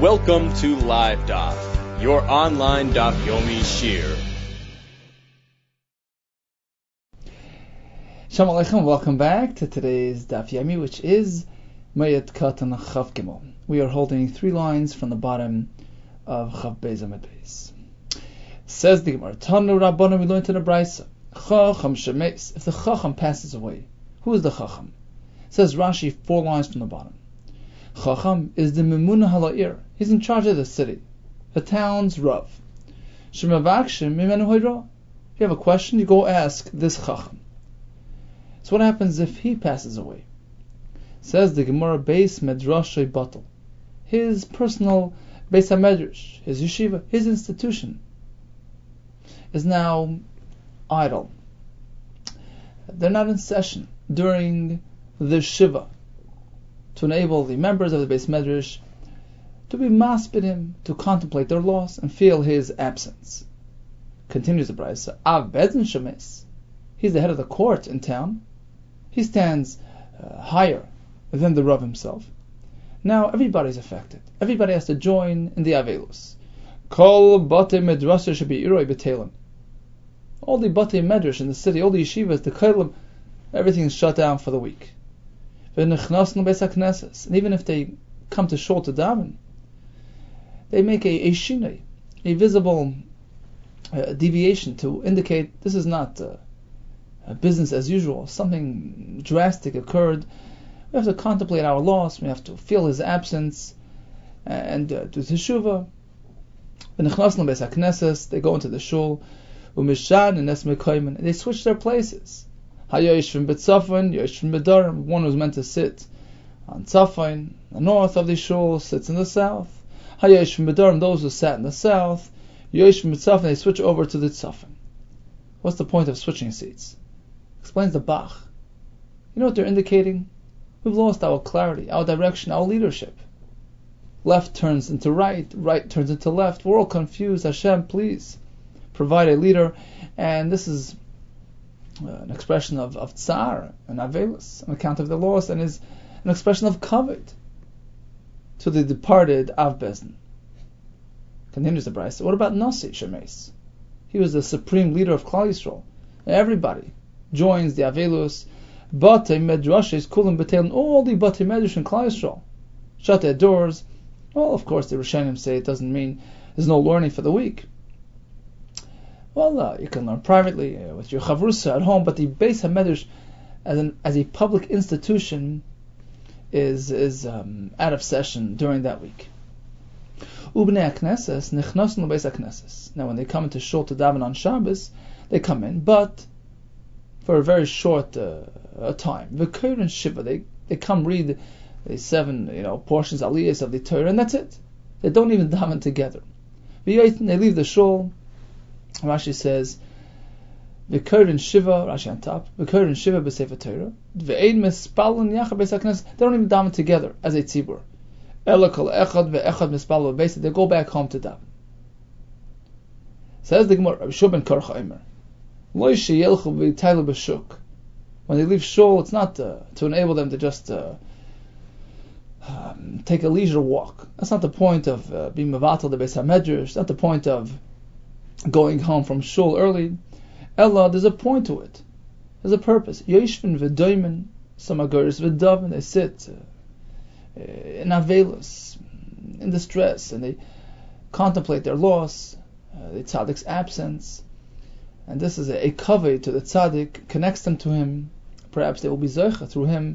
Welcome to Live Daf, your online Daf Yomi Shir. Shalom Aleichem, welcome back to today's Daf Yomi, which is Mayat Katan Chav Gimel. We are holding 3 lines from the bottom of Chav Beis Amud Beis. Says the Gemara, Tanu Rabbanu, we learned in the Brisa, Chacham Shemeis, if the Chacham passes away, who is the Chacham? Says Rashi 4 lines from the bottom. Chacham is the Memuna Hala'ir. He's in charge of the city, the town's Rav. Shemavakshim Mimenu Hoira. If you have a question, you go ask this Chacham. So what happens if he passes away? Says the Gemara, Beis Medrashay Batal. His personal Beis HaMedrash, his yeshiva, his institution, is now idle. They're not in session during the Shiva, to enable the members of the Beis Medrash to be maspidim, to contemplate their loss and feel his absence. Continues the Brisa, Av Bezdin Shemes, he's the head of the court in town. He stands higher than the Rav himself. Now everybody's affected. Everybody has to join in the Avelus. Kol Bate Medrash should be Iroi Betelim. All the Bate Medrash in the city, all the yeshivas, the Kailim, everything's shut down for the week. And even if they come to shul to daven, they make a shinei, a visible deviation to indicate this is not business as usual. Something drastic occurred. We have to contemplate our loss. We have to feel his absence and do teshuvah. They go into the shul, and they switch their places. Hayoshvim b'tzafon, yoshvim b'darim. One who's meant to sit on tzafon, the north of the shul, sits in the south. Hayoshvim b'darim, those who sat in the south, yoshvim b'tzafon, they switch over to the tzafon. What's the point of switching seats? Explains the Bach. You know what they're indicating? We've lost our clarity, our direction, our leadership. Left turns into right, right turns into left. We're all confused. Hashem, please provide a leader. And this is an expression of tsar and avelus, on account of the loss, and is an expression of kavod to the departed Av Bezdin. Continues the Brisa. What about Nasi Shemes? He was the supreme leader of Klal Yisrael. Everybody joins the avelus. Batei Medrashes kulim betelim. All the Batei Medrash in Klal Yisrael shut their doors. Well, of course, the Rishonim say it doesn't mean there's no learning for the week. Well, you can learn privately with your chavrusa at home, but the Beis HaMedrash as a public institution is out of session during that week. Ubnei HaKnesses nichnasun leBeis HaKnesses. Now, when they come into shul to daven on Shabbos, they come in, but for a very short time. V'koren and Shiva, they come read the 7 portions aliyahs of the Torah, and that's it. They don't even daven together. They leave the shul. Rashi says, "V'koren Shiva." Rashi on top. "V'koren Shiva b'sefer Torah." Ve'ein mispalun yachad beis haknesses. They don't even daven together as a tzibur. Ela kol echad ve'echad mispalun beis. They go back home to daven. Says the Gemara, Rabbi Shua ben Korcha Omer, Lo sheyelchu v'yitaylu b'shuk. When they leave shul, it's not to enable them to just take a leisure walk. That's not the point of being mevatel the Beis HaMedrash. It's not the point of going home from shul early. Ella, there's a point to it. There's a purpose. Yoshvin v'doimen, some agoris v'daven, they sit in avelus, in distress, and they contemplate their loss, the tzaddik's absence, and this is a kaveh to the tzaddik, connects them to him. Perhaps they will be zocheh through him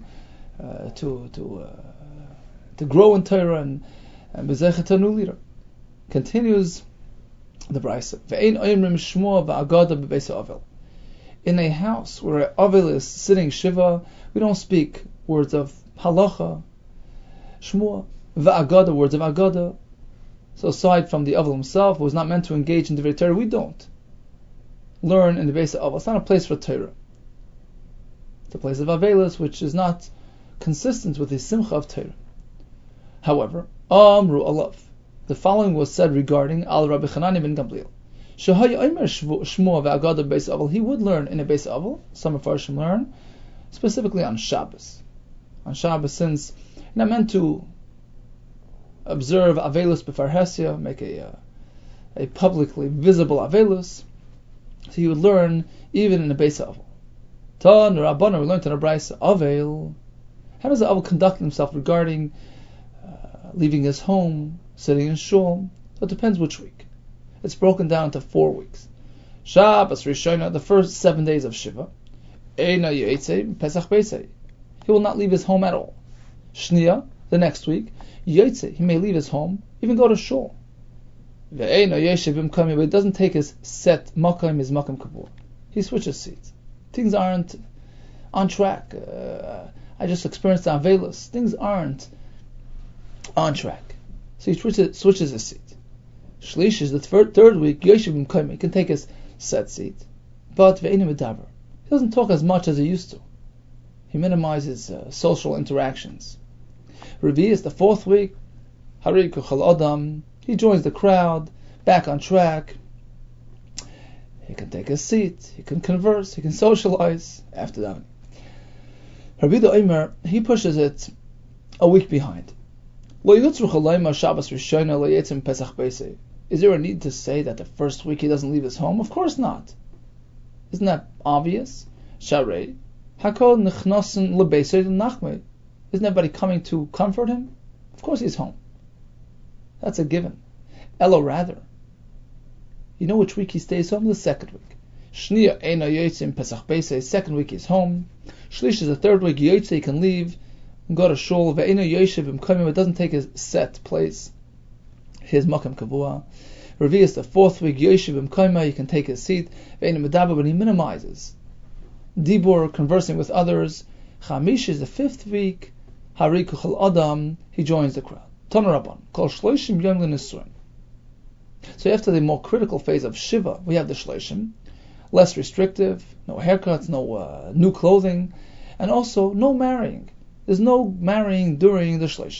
to grow in Torah and be zocheh to a new leader. Continues the Brisa. In a house where an Avel is sitting Shiva, we don't speak words of halacha, shmua, va'agada, words of agada. So aside from the Avel himself, who is not meant to engage in the Torah, we don't learn in the Beis Avel. It's not a place for Torah. It's a place of Avelis, which is not consistent with the Simcha of Torah. However, Amru Alav, the following was said regarding Al Rabbi Chanani ben Gamliel. He would learn in a Beis Avel. Some of Farshim learn specifically on Shabbos. On Shabbos, since you're not meant to observe Avelus B'Farhesia, make a publicly visible Avelus, so he would learn even in a Beis Avel. Tan Rabbana, we learned in a Brisa, Avel, how does the Avel conduct himself regarding leaving his home, sitting in shul? So it depends which week. It's broken down into 4 weeks. Shabbos Rishona, the first 7 days of Shiva. Eina Yotzei Pesach Beisei. He will not leave his home at all. Shnia, the next week. Yotzei, he may leave his home, even go to shul. Ve'eina Yeshiv B'Mkami, but he doesn't take his set Makam, his Makam Kabur. He switches seats. Things aren't on track. I just experienced the Avelus. Things aren't on track. So he switches his seat. Shlish is the third week. Yeshiv B'Mkami, he can take his set seat. But Ve'eina Medaber, he doesn't talk as much as he used to. He minimizes social interactions. Revi is the fourth week. Hariku Chal Adam, he joins the crowd, back on track. He can take a seat, he can converse, he can socialize after that. Rabbi Omer, he pushes it a week behind. Is there a need to say that the first week he doesn't leave his home? Of course not. Isn't that obvious? Sharei, Hakol Nechnosen Lebeisei Nachmei. Isn't everybody coming to comfort him? Of course he's home. That's a given. Elo rather, you know which week he stays home? The second week. Shnia Eina Yotzei Pesach Beisei. Second week he's home. Shlish is the third week. Yotzei, he can leave and go to shul. Ve'eina Yoshev B'Mkami, it doesn't take his set place, his Makam Kavua. Revi is the fourth week. Yoshev B'Mkami, he can take his seat. Ve'eina Medaber, but he minimizes Dibur, conversing with others. Chamish is the fifth week. Hariku Chal Adam, he joins the crowd. Tana Rabban, Kol Shloshim Yom L'Nisuin. So after the more critical phase of Shiva, we have the Shloshim, less restrictive, no haircuts, no new clothing, and also no marrying. There's no marrying during the Shloshim.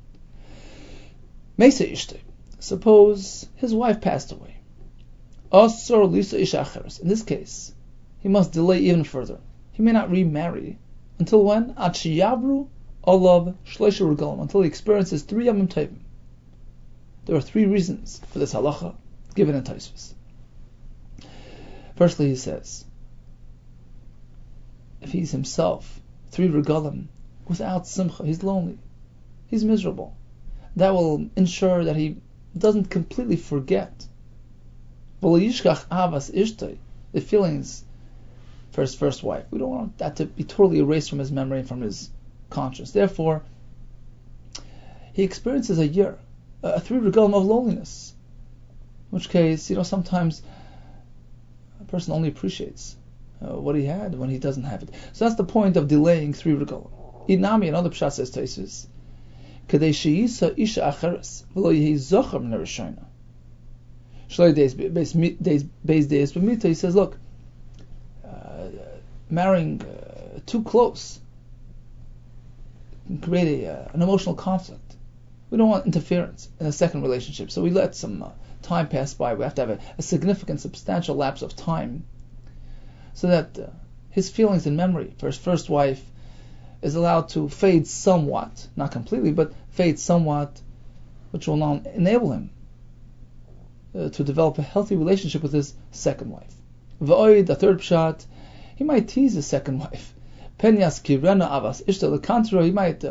Meisa Ishte, suppose his wife passed away. Asor Lisa Isha Acheres. In this case, he must delay even further. He may not remarry until when? Ad Sheyavru Olav Shloisha Regalim, until he experiences 3 Yamim Tovim. There are 3 reasons for this halacha given in Tosfos. Firstly, he says, if he's himself 3 regalim without simcha, he's lonely, he's miserable. That will ensure that he doesn't completely forget the feelings for his first wife. We don't want that to be totally erased from his memory and from his conscience. Therefore, he experiences a 3 regalim of loneliness. In which case, sometimes a person only appreciates what he had when he doesn't have it. So that's the point of delaying 3 regalim. Inami, another pshat says Tosfos, Kadei she'isa isha acheres v'lo yehi zocher min harishona. Shloi beis deis b'mita. He says, look, marrying too close can create an emotional conflict. We don't want interference in a second relationship, so we let some time pass by. We have to have a significant, substantial lapse of time so that his feelings and memory for his first wife is allowed to fade somewhat, not completely, but fade somewhat, which will now enable him to develop a healthy relationship with his second wife. V'oid, the third pshat, he might tease his second wife. Penyas kirena avas ishta lekantro, he might,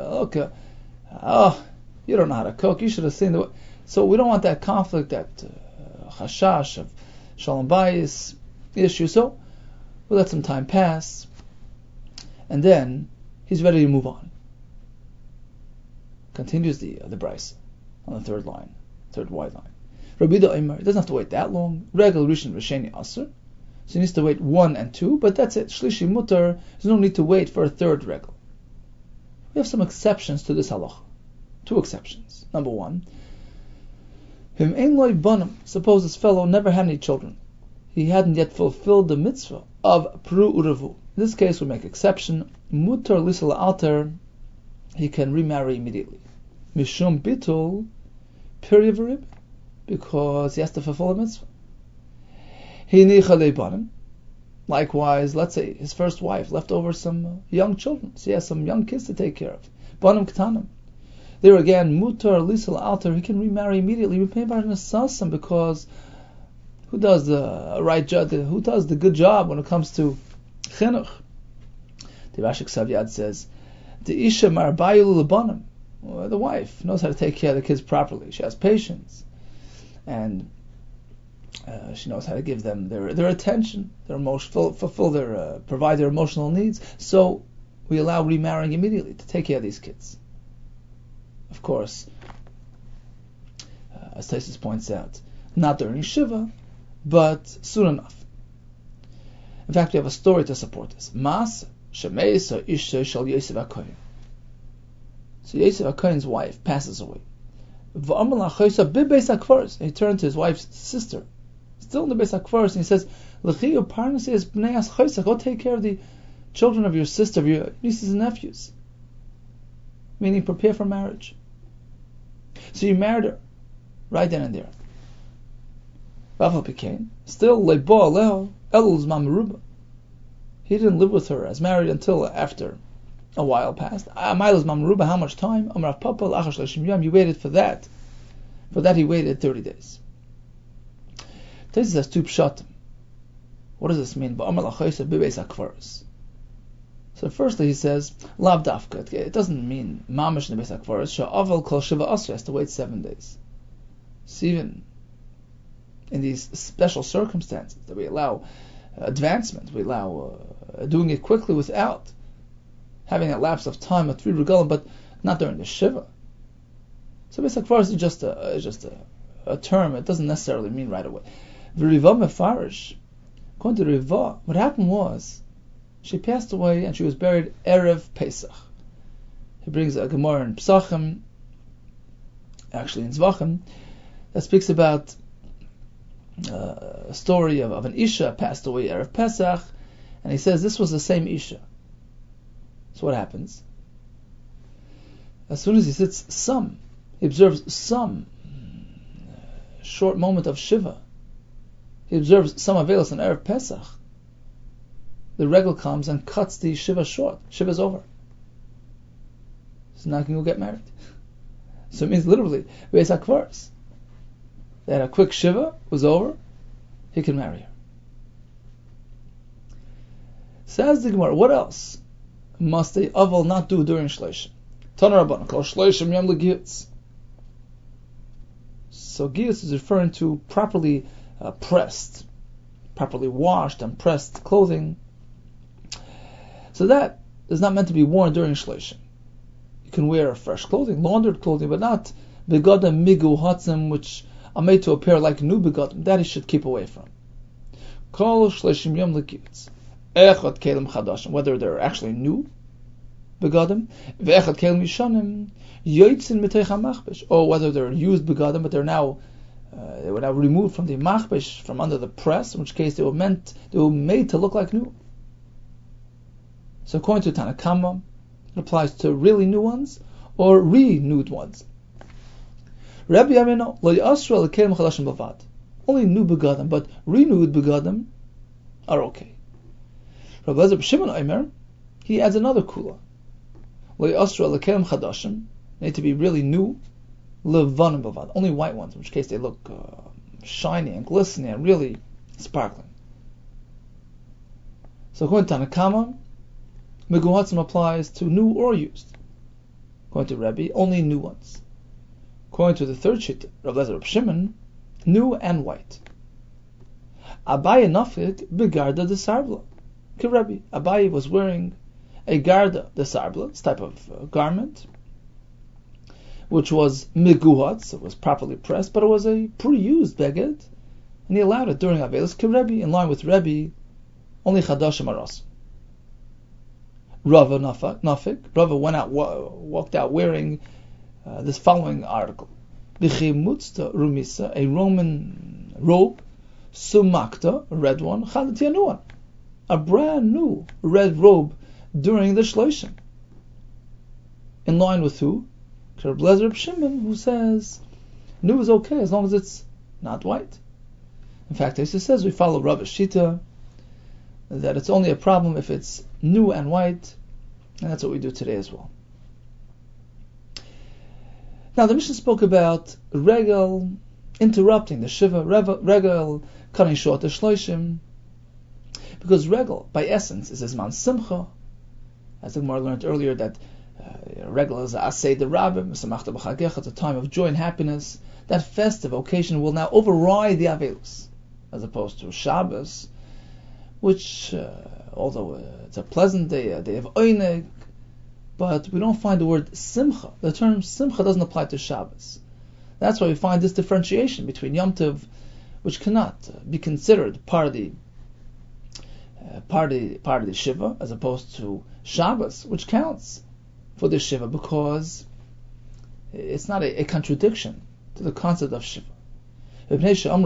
you don't know how to cook, you should have seen the way. So we don't want that conflict, that chashash of shalom bayis issue. So we let some time pass, and then he's ready to move on. Continues the Brisa on the third wide line. Rabbi Omer, he doesn't have to wait that long. Regel Rishon V'Sheni Asur. So he needs to wait 1 and 2, but that's it. Shlishi Mutar, there's no need to wait for a third regel. We have some exceptions to this halacha. 2 exceptions. Number 1, Him ein loy banim. Suppose this fellow never had any children. He hadn't yet fulfilled the mitzvah of Pru Uravu. In this case, we make exception. Mutar Lisala Alter, he can remarry immediately. Mishum Bitul Piryavarib, because he has to fulfill a mitzvah. Likewise, let's say his first wife left over some young children, so he has some young kids to take care of. Banim Ketanim. There again, mutar lisal alter, he can remarry immediately, because who does the right job? Who does the good job when it comes to chinuch? The Rashi Ksav says, the isha marbayul lebanim. The wife knows how to take care of the kids properly. She has patience, and she knows how to give them their attention, their emotion, provide their emotional needs. So we allow remarrying immediately to take care of these kids. Of course, as Taisus points out, not during Shiva, but soon enough. In fact, we have a story to support this. Mas shemeisa isha shal Yosef HaKohen. So Yosef HaKohen's wife passes away. He turned to his wife's sister, still in the Beis HaKvaros, and he says, go take care of the children of your sister, of your nieces and nephews. Meaning, prepare for marriage. So you married her, right then and there. Still, he didn't live with her as married until after a while passed. How much time? You waited for that. For that he waited 30 days. Taisus has two pshatim. What does this mean? So firstly he says, Lav dafka. It doesn't mean mamish in the Beis HaKvaros. Sha'aval kol shiva asra, has to wait 7 days. So even in these special circumstances that we allow advancement, we allow doing it quickly without having that lapse of time of 3 regalim, but not during the shiva. So Beis HaKvaros is just a term. It doesn't necessarily mean right away. V'riva mefarish. According to Riva, what happened was she passed away and she was buried Erev Pesach. He brings a Gemara in Pesachim, actually in Zvachim, that speaks about a story of an Isha passed away Erev Pesach, and he says this was the same Isha. So what happens? As soon as he sits he observes some short moment of Shiva. He observes some Avelos on Erev Pesach. The regal comes and cuts the Shiva short. Shiva's over. So now he can go get married. So it means literally, Beis HaKvaros. They had a quick Shiva, was over, he can marry her. Says the Gemara, what else must a Aval not do during Shleishim? Tana Rabbanan, Kol Shleishim Yom L'Giyutz. So Giyutz is referring to properly pressed, properly washed and pressed clothing. So that is not meant to be worn during Shleishim. You can wear fresh clothing, laundered clothing, but not begadim migu hatzim, which are made to appear like new begadim. That he should keep away from. Kol Shleishim Yom L'Giyutz. Echad kelim chadashim, whether they're actually new begadim, ve'echad kelim yishanim yotzin mitei hamachbesh, or whether they're used begadim, but they were now removed from the machbesh, from under the press, in which case they were made to look like new. So according to Tanakama, it applies to really new ones or renewed ones. Rabbi Yamino, lo yasra lekelim chadashim bavad. Only new begadim, but renewed begadim are okay. Rabbi Lezer Shimon Omer, he adds another kula. Lo yasra lekelim chadashim, need to be really new, levanim bavad, only white ones, in which case they look shiny and glistening and really sparkling. So according to Tanakama, Meguhatzim applies to new or used. According to Rebbe, only new ones. According to the third shit, Rav Lezer Shimon, new and white. Abaye nafik begarda de sarbla. Rebbe, Abaye was wearing a garda de sarbla, this type of garment, which was meguhatz, it was properly pressed, but it was a pre-used beged, and he allowed it during Avelis. Rebbe, in line with Rebbe, only chadashim aras. Rava Nafik. Rava walked out wearing this following article: B'chimutza rumisa, a Roman robe, sumakta, a red one, chadatianuan, a brand new red robe during the Shloshim. In line with who? Rabbi Lezer Shimon, who says new is okay as long as it's not white. In fact, he says we follow Rabbi Shita, that it's only a problem if it's new and white, and that's what we do today as well. Now the Mishnah spoke about regel interrupting the shiva, regel cutting short the shloshim, because regel by essence is zman simcha, as the Gemara learned earlier that regel is asay the rabbim, samachta b'chagecha, it's a time of joy and happiness. That festive occasion will now override the avelus, as opposed to Shabbos, which, although it's a pleasant day, a day of oineg, but we don't find the word simcha. The term simcha doesn't apply to Shabbos. That's why we find this differentiation between Yom Tov, which cannot be considered part of the Shiva, as opposed to Shabbos, which counts for the Shiva, because it's not a contradiction to the concept of Shiva. It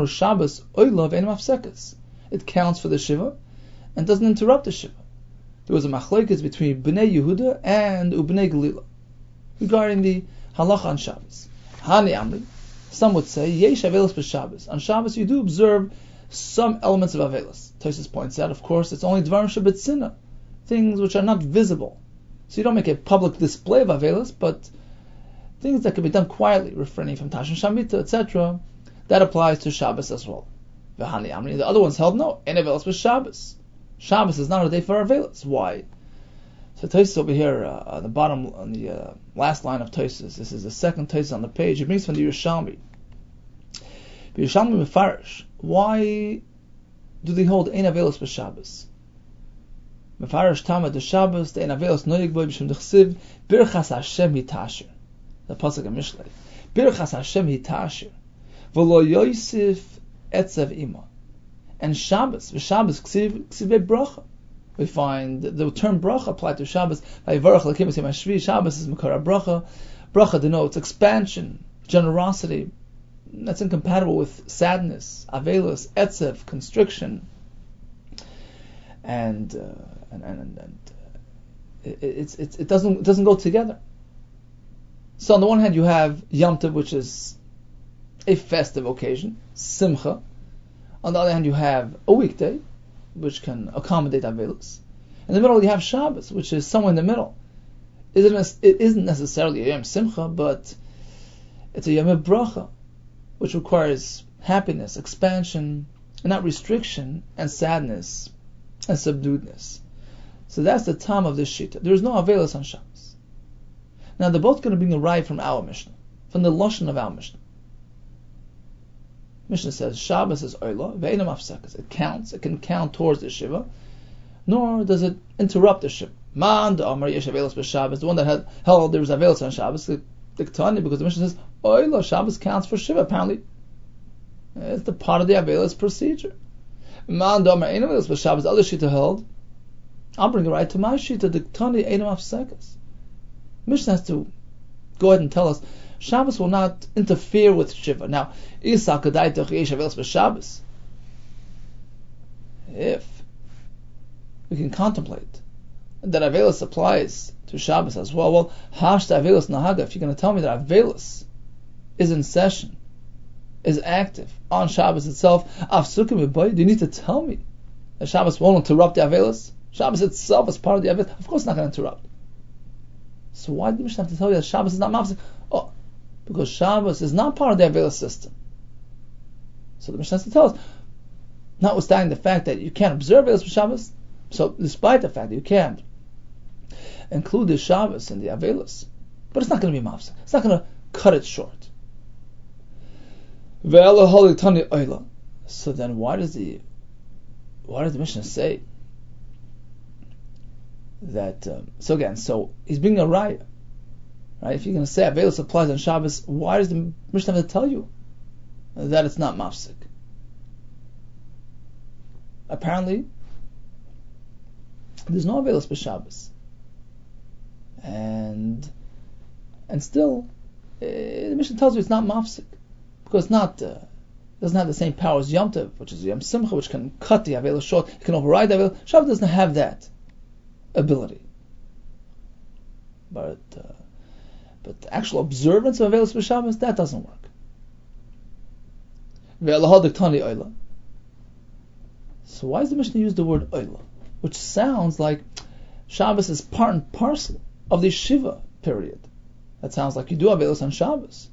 counts for the Shiva and doesn't interrupt the Shiva. There was a machlokes between Bnei Yehuda and Ubnei Galila regarding the halacha on Shabbos. Hani Amri, some would say, Yesh Avelis b'Shabbos. On Shabbos you do observe some elements of Avelis. Tosfos points out, of course, it's only Dvarim Shebetzina, things which are not visible. So you don't make a public display of Avelis, but things that can be done quietly, refraining from Tashin Shamita, etc., that applies to Shabbos as well. V'hani Amri, the other ones held no, en Avelis b'Shabbos. Shabbos is not a day for Avelis. Why? So Tosfos over here, on the bottom, on the last line of Tosfos, this is the second Tosfos on the page, it brings from the Yerushalmi. Yerushalmi Mefarish, why do they hold ein Avelis b'Shabbos? Mefarish Tama de Shabbos, the ein Avelis noyeg boy b'shem dechsiv, birchas Hashem hitasher. The pasuk in Mishlei. Birchas Hashem hitasher, v'lo yosef etzev ima. And Shabbos, ksiv bracha. We find the term bracha applied to Shabbos. Shabbos is makara bracha. Bracha denotes expansion, generosity. That's incompatible with sadness, avelus, etzev, constriction, and it doesn't go together. So on the one hand, you have Yom Tov, which is a festive occasion, simcha. On the other hand, you have a weekday, which can accommodate avelus. In the middle, you have Shabbos, which is somewhere in the middle. It isn't necessarily a Yom Simcha, but it's a Yom Bracha, which requires happiness, expansion, and not restriction, and sadness, and subduedness. So that's the time of this Shita. There is no avelus on Shabbos. Now, they're both going to bring a raya from our Mishnah, from the Lashon of our Mishnah. Mishnah says Shabbos is oila, ve'enam afsekas. It counts. It can count towards the shiva, nor does it interrupt the shiva. Man the Amar yesh avelos b'Shabbos. The one that had held there was avelos on Shabbos, the Ktani, because the Mishnah says oila, Shabbos counts for shiva. Apparently, it's the part of the avelos procedure. Man the Amar ein avelos b'Shabbos. Other shita held. I'll bring it right to my shita. The Ktani einam afsekas. Mishnah has to go ahead and tell us Shabbos will not interfere with Shiva. Now, Isa Kadaitach Yesh Avelis b'Shabbos. If we can contemplate that Avelis applies to Shabbos as well, Hashta Avelis Nahaga, if you're going to tell me that Avelis is in session, is active on Shabbos itself, Afsukim, do you need to tell me that Shabbos won't interrupt the Avelis? Shabbos itself is part of the Avelis. Of course, it's not going to interrupt. So why did the Mishnah have to tell you that Shabbos is not mafsik? Oh, because Shabbos is not part of the Avelis system. So the Mishnah has to tell us, notwithstanding the fact that you can't observe Avelis for Shabbos, so despite the fact that you can't include the Shabbos in the Avelis, but it's not going to be mafsik. It's not going to cut it short. So then why does the Mishnah say that, so he's bringing a raya, right? If you're going to say Avelis applies on Shabbos, why does the Mishnah have to tell you that it's not mafsik? Apparently, there's no Avelis for Shabbos, and still, the Mishnah tells you it's not mafsik because it's not. Doesn't have the same power as Yom Tov, which is Yom Simcha, which can cut the Avelis short. It can override the Avelis. Shabbos doesn't have that ability, but the actual observance of Avelis b'Shabbos, that doesn't work. So why does the Mishnah use the word oila, which sounds like Shabbos is part and parcel of the Shiva period, That sounds like you do Avelis on Shabbos.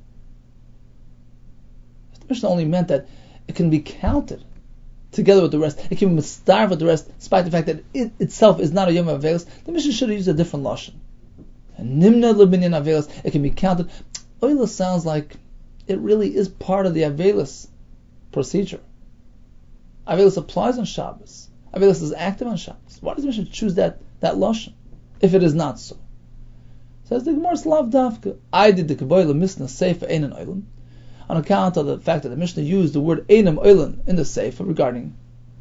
The Mishnah only meant that it can be counted together with the rest. It can be starved with the rest, despite the fact that it itself is not a Yom Avelis. The Mishnah should have used a different lashon. And Nimna Lebinyan Avelis, it can be counted. Oila sounds like it really is part of the Avelis procedure. Avelis applies on Shabbos. Avelis is active on Shabbos. Why does the Mishnah choose that lashon if it is not so? Says the Gemara Slav Dafka. I did the Kabbalah Mishnah Seifa Einan Oilan on account of the fact that the Mishnah used the word Einam Oilan in the Seifa regarding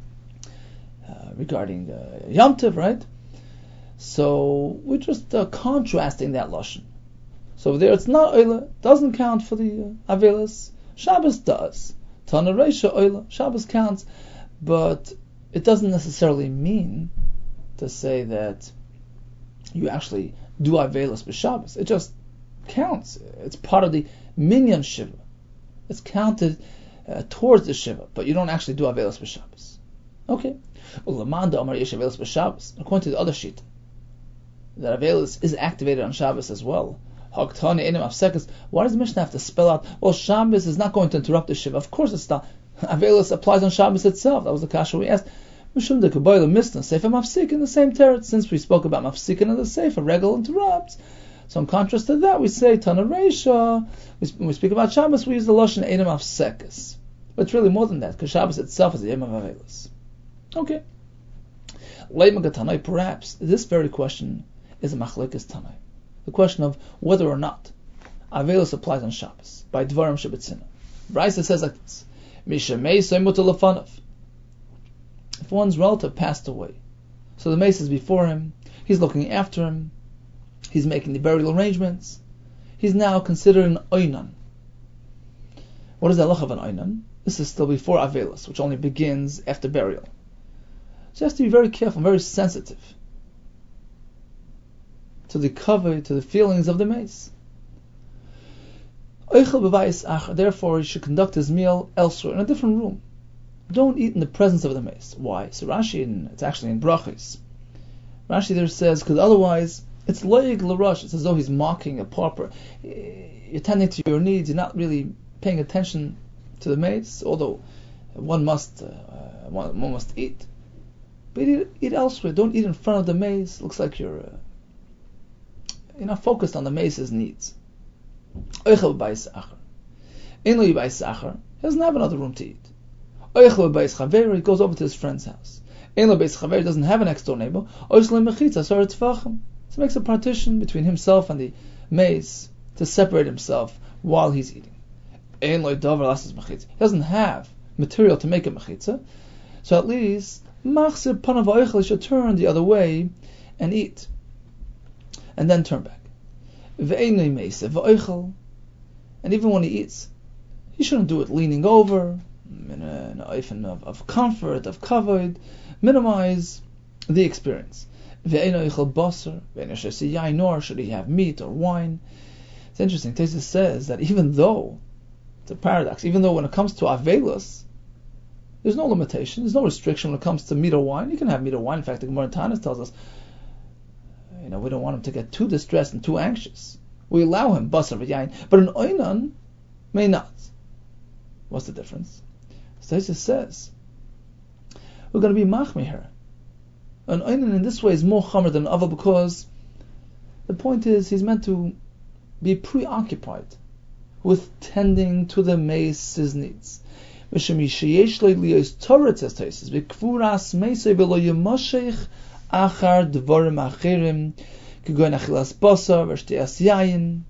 Yom Tov, right? So we're just contrasting that lashon. So there it's not Oila, doesn't count for the Avelis. Shabbos does. Tana Reisha Oila, Shabbos counts, but it doesn't necessarily mean to say that you actually do Avelis b'Shabbos. It just counts. It's part of the Minyan Shiva. It's counted towards the Shiva, but you don't actually do Avelis b'Shabbos. Okay. Ulamanda Amar Yesh Avelis b'Shabbos. According to the other sheet, that Avelis is activated on Shabbos as well. Hagtani Einim Afsekas. Why does the Mishnah have to spell out, well, Shabbos is not going to interrupt the Shiva? Of course it's not. Avelis applies on Shabbos itself. That was the kasha we asked. Mishum de Kabbalah Mishnah Sefer Mafsik in the same teretz. Since we spoke about Mafsik in the Sefer, Regel interrupts. So in contrast to that, we say Tana Reisha. When we speak about Shabbos, we use the lashon Einim Afsekas. But it's really more than that, because Shabbos itself is the Yom of Avelis. Okay. Leimag Tanai, perhaps this very question is a machlekes Tanai. The question of whether or not Avelis applies on Shabbos by Dvarim Shebetzina. Brisa says like this: Misha Meisay Mutal Lefanav. If one's relative passed away, so the mace is before him, he's looking after him, he's making the burial arrangements, he's now considered an oinan. What is the halach of an oinan? This is still before Avelis, which only begins after burial. So he has to be very careful, very sensitive to the cover, to the feelings of the mace. Therefore, he should conduct his meal elsewhere, in a different room. Don't eat in the presence of the mace. Why? So Rashi, it's actually in Brachos. Rashi there says, because otherwise, it's loyig l'rosh. It's as though he's mocking a pauper. You're tending to your needs. You're not really paying attention to the mace, although one must eat. But eat elsewhere. Don't eat in front of the mace. Looks like you're not focused on the mace's needs. He doesn't have another room to eat. He goes over to his friend's house. He doesn't have a next door neighbor. So he makes a partition between himself and the mace to separate himself while he's eating. He doesn't have material to make a mechitza, so at least he should turn the other way and eat, and then turn back. And even when he eats, he shouldn't do it leaning over, in an oifen of comfort, of kavod, minimize the experience. Nor should he have meat or wine. It's interesting, Tesis says that even though, it's a paradox, even though when it comes to Avelis, there's no limitation, there's no restriction when it comes to meat or wine. You can have meat or wine. In fact, the Gemara Tanis tells us, we don't want him to get too distressed and too anxious. We allow him basar v'yayin, but an oinan may not. What's the difference? Tesis says we're going to be machmir here. An oinan in this way is more chamer than an ava, because the point is he's meant to be preoccupied with tending to the mace's needs. Achar dvarim achirim k'goyin achilas basar v'shtiyas yayin.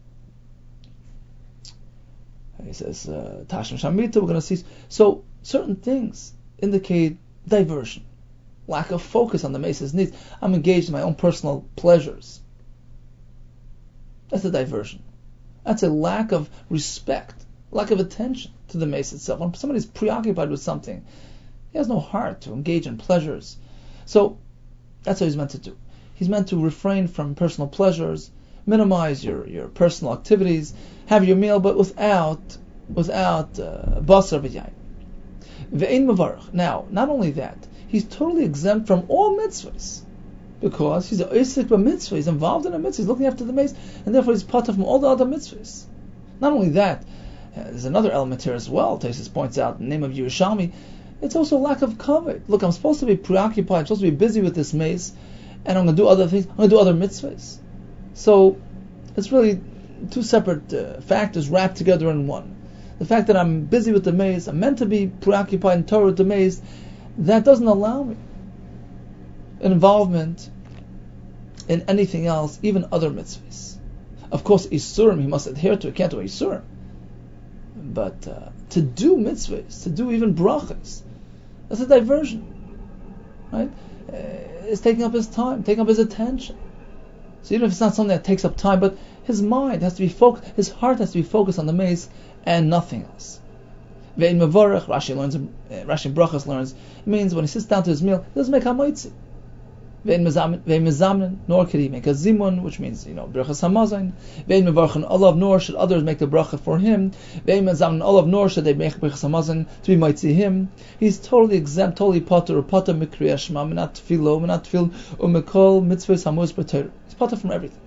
He says Tashim Shamita. We're going to see. So certain things indicate diversion, lack of focus on the mace's needs. I'm engaged in my own personal pleasures. That's a diversion. That's a lack of respect, lack of attention to the mace itself. When somebody's preoccupied with something, he has no heart to engage in pleasures. So that's what he's meant to do. He's meant to refrain from personal pleasures, minimize your personal activities, have your meal, but without basar v'yayin. Ve'ein mevarach. Now, not only that, he's totally exempt from all mitzvahs. Because he's a Isik b'mitzvah, he's involved in a mitzvah, he's looking after the mace, and therefore he's part of from all the other mitzvahs. Not only that, there's another element here as well. Taisus points out in the name of Yerushalmi, it's also lack of kavod. Look, I'm supposed to be preoccupied, I'm supposed to be busy with this mace, and I'm going to do other things, I'm going to do other mitzvahs. So, it's really two separate factors wrapped together in one. The fact that I'm busy with the mace, I'm meant to be preoccupied in Torah with the mace, that doesn't allow me involvement in anything else, even other mitzvahs. Of course, Isurim he must adhere to, he can't do Isurim. But to do mitzvahs, to do even brachas, that's a diversion. Right? It's taking up his time, taking up his attention. So even if it's not something that takes up time, but his mind has to be focused, his heart has to be focused on the mace and nothing else. Ve'in mevorach, Rashi Brachas learns, it means when he sits down to his meal, he doesn't make hamaitzi. Ve'in mezamnen, nor could he make a zimun, which means, brachas hamazon. Ve'in mevarchen olav, nor should others make the bracha for him. Ve'in mezamnen olav, nor should they make brachas hamazon to be mighty him. He's totally exempt, totally potter mikriyah shema, minat tefilo, umekol mitzvahs hamus b'Torah. He's potter from everything.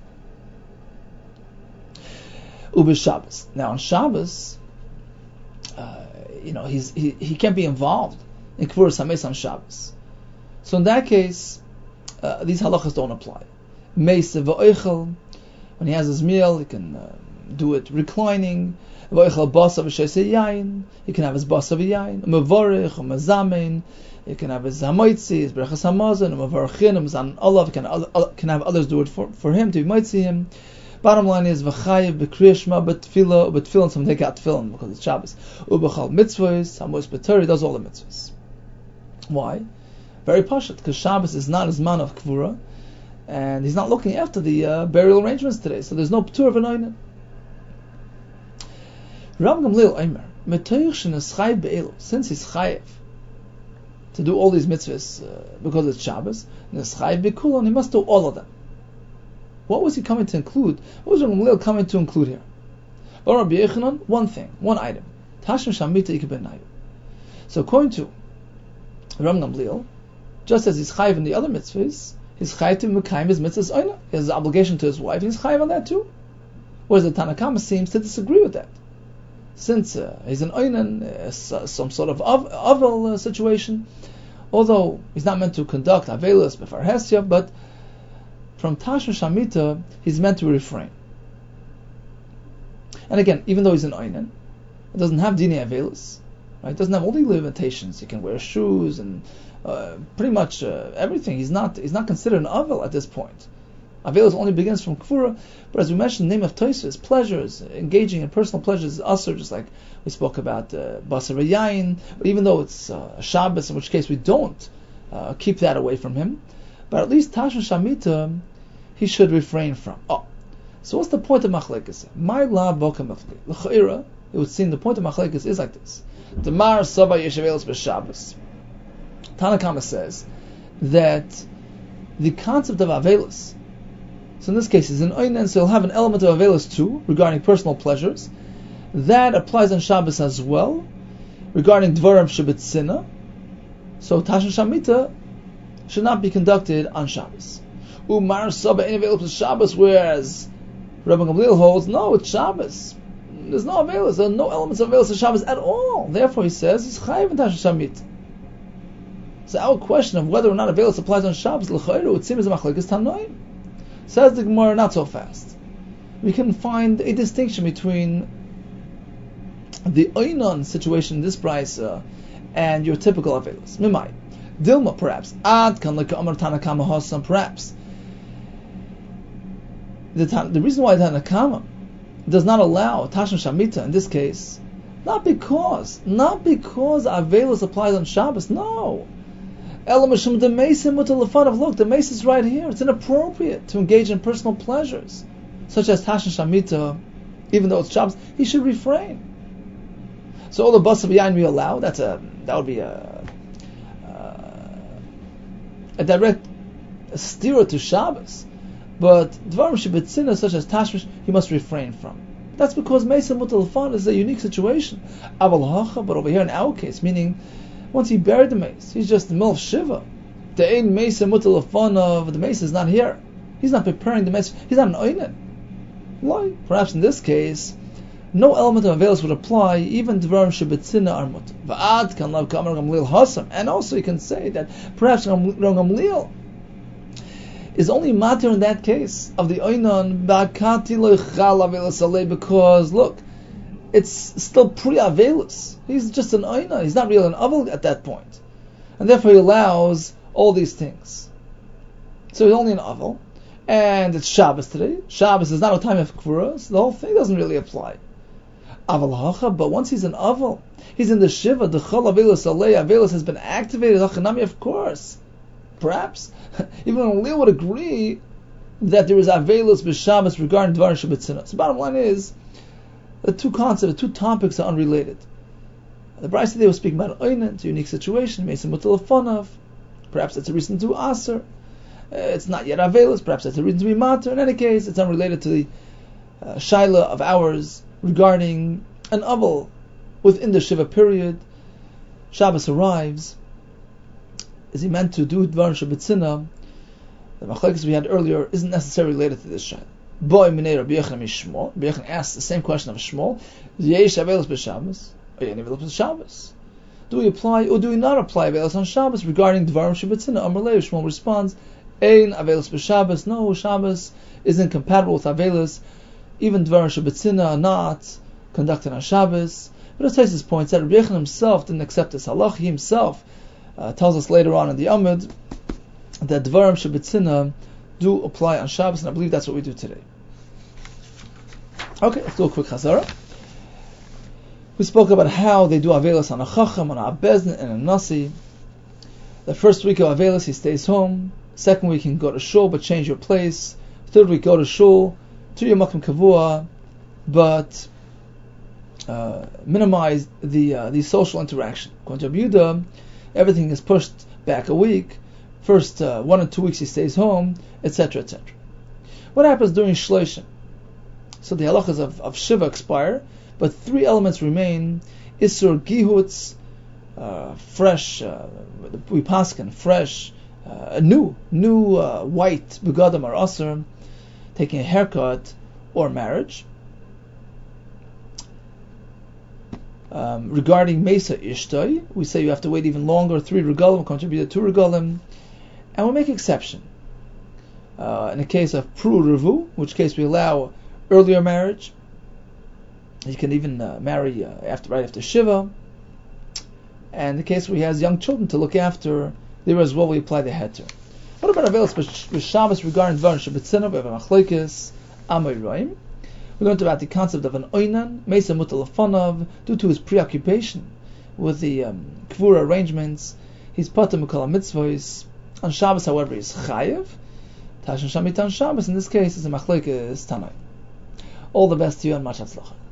Shabbos. Now on Shabbos, he can't be involved in Kvuras HaMeis on Shabbos. So in that case, these halachas don't apply. Meis v'oichel, when he has his meal, he can do it reclining. V'oichel basa v'sheisei yayin, he can have his basa v'yayin. Mevorich, mezamein, he can have his hamoitzi, his brachas hamazon, mevorchin, mezan olav, he can have others do it for him, to be moitzi him. Bottom line is v'chayev b'kriyashma b'tefillah, some take out tefillin because it's Shabbos. U'b'chal mitzvahs, hamos b'Torah, he does all the mitzvahs. Why? Very pashut, because Shabbos is not his man of kvura, and he's not looking after the burial arrangements today, so there's no p'tur of an oinen. Rav Gamliel Omer, metoich shenes chayev be'elu, since he's chayev to do all these mitzvahs because it's Shabbos, nes chayev b'kulon, he must do all of them. What was he coming to include? What was Rav Gamliel coming to include here? Rabbi Yechanan, one thing, one item. Tashmish Hamita Ikebenayu. So according to Rav Gamliel, just as he's chayiv in the other mitzvahs, he's chayiv to mekayim his mitzvahs oina. He has an obligation to his wife, and he's chayiv on that too. Whereas the Tanna Kama seems to disagree with that. Since he's an oinen, some sort of avel situation, although he's not meant to conduct avelis before Hesya, but from Tashmish Hamita, he's meant to refrain. And again, even though he's an oinen, it doesn't have dini avelis, right? It doesn't have all the limitations. He can wear shoes and pretty much everything. He's not considered an avel at this point. Avelis only begins from Kfura, but as we mentioned, the name of Tosfos, pleasures, engaging in personal pleasures is usher, just like we spoke about Basar Yayin, but even though it's a Shabbos, in which case we don't keep that away from him, but at least Tashmish Hamita he should refrain from. So what's the point of Machlekes? My la boka mafli. L'cha'ira, it would seem the point of Machlekes is like this. The Mar Saba Yeshavelis b'Shabbos. Tanna Kama says that the concept of Avelis, so in this case is an oinen, so he'll have an element of Avelis too, regarding personal pleasures. That applies on Shabbos as well, regarding Dvarim Shebetzina. So Tashmish Hamita should not be conducted on Shabbos. Umar Saba ain't available to Shabbos, whereas Rabbi Gamliel holds, no, it's Shabbos. There's no availus, there are no elements of availus to Shabbos at all. Therefore, he says, he's chayiv in Tashmish Hamita. So our question of whether or not availus applies on Shabbos, l'chayru, it seems a machlekes tanoim. Says the Gemara, not so fast. We can find a distinction between the oinon situation in this price and your typical availus. Mimai. Dilma, perhaps. Ad kan like Amar Tanna Kama Hossam, perhaps. The reason why Tanna Kama does not allow Tashmish Hamita in this case, not because Avelis applies on Shabbos, no. Elamashum the Mason with the Lefanav, look, the Mason is right here. It's inappropriate to engage in personal pleasures, such as Tashmish Hamita, even though it's Shabbos, he should refrain. So all the bus of Yain we allow, that would be a direct steer to Shabbos. But Dvarim Shebetzina, such as Tashmish, he must refrain from. That's because Mesa Mutalafan is a unique situation. Aval Hacha, but over here in our case, meaning once he buried the mace, he's just the middle of Shiva. The ein mesa mutal of the mesa is not here. He's not preparing the mesa. He's not an oinen. Why? Perhaps in this case, no element of Avelis would apply, even Dvarim Shebetzina are mutter. Va'ad kan lav kamar Gamliel hasam. And also you can say that perhaps Gamliel is only matter in that case of the oinon ba'kati lo chal Avelis alei, because look, it's still pre-Avelis. He's just an oina. He's not really an avel at that point, and therefore he allows all these things. So he's only an avel, and it's Shabbos today. Shabbos is not a time of kvuras. So the whole thing doesn't really apply. Aval hacha, but once he's an aval, he's in the shiva. The chal Avelis alei, Avelis has been activated. Hachanami, of course. Perhaps even Gamliel would agree that there is Avelis b'Shabbos regarding Dvarim Shebetzina. So bottom line is, the two concepts, the two topics are unrelated. The Brayso today was speaking about oinen, it's a unique situation, Mesa mutal lefonav. Perhaps that's a reason to aser. It's not yet Avelis, perhaps that's a reason to be mater. In any case, it's unrelated to the shaila of ours regarding an aval within the Shiva period. Shabbos arrives. Is he meant to do Dvarim Shebetzina? The machlekes we had earlier isn't necessarily related to this shaila. Boy minei Rabbi Yochanan Mishmol. Rabbi Yochanan asks the same question of Shmuel. Yesh Avelis b'Shabbos. Do we apply or do we not apply Avelis on Shabbos regarding Dvarim Shebetzina? Amar Lei, Shmuel responds, Ein Avelis b'Shabbos. No, Shabbos is incompatible with Avelis. Even Dvarim Shebetzina are not conducted on Shabbos. But as Taisus points out, Rabbi Yochanan himself didn't accept this halach. He himself tells us later on in the Amud that Dvarim Shebetzina do apply on Shabbos, and I believe that's what we do today. Okay, let's do a quick chazara. We spoke about how they do Avelis on a Chacham, on a Bezdin, and a Nasi. The first week of Avelis, he stays home. Second week, he can go to Shul, but change your place. Third week, go to Shul, to your Makom Kavua, but minimize the social interaction. According to Yehuda, everything is pushed back a week. First 1 or 2 weeks he stays home, etc., etc. What happens during Shloshim? So the halachas of Shiva expire, but 3 elements remain. Isur Gihutz, fresh, we paskin, fresh, new white begadim or asur, taking a haircut or marriage. Regarding Mesa Ishtoi, we say you have to wait even longer, 3 regalim, contribute 2 regalim, and we'll make exception. In the case of Pru Revu, in which case we allow earlier marriage. You can even marry right after Shiva. And in the case where he has young children to look after, there as well we apply the heter. What about Avelis b'Shabbos regarding Dvarim Shebetzina? We have a machlekes Amoraim. We learned about the concept of an oinan, Mesa mutal lefonav, due to his preoccupation with the kvura arrangements. He's patur mikol mitzvos. On Shabbos, however, he's chayev. Tashin Shamit on Shabbos, in this case, is a machlekes Tanai. All the best to you and much hatzlacha.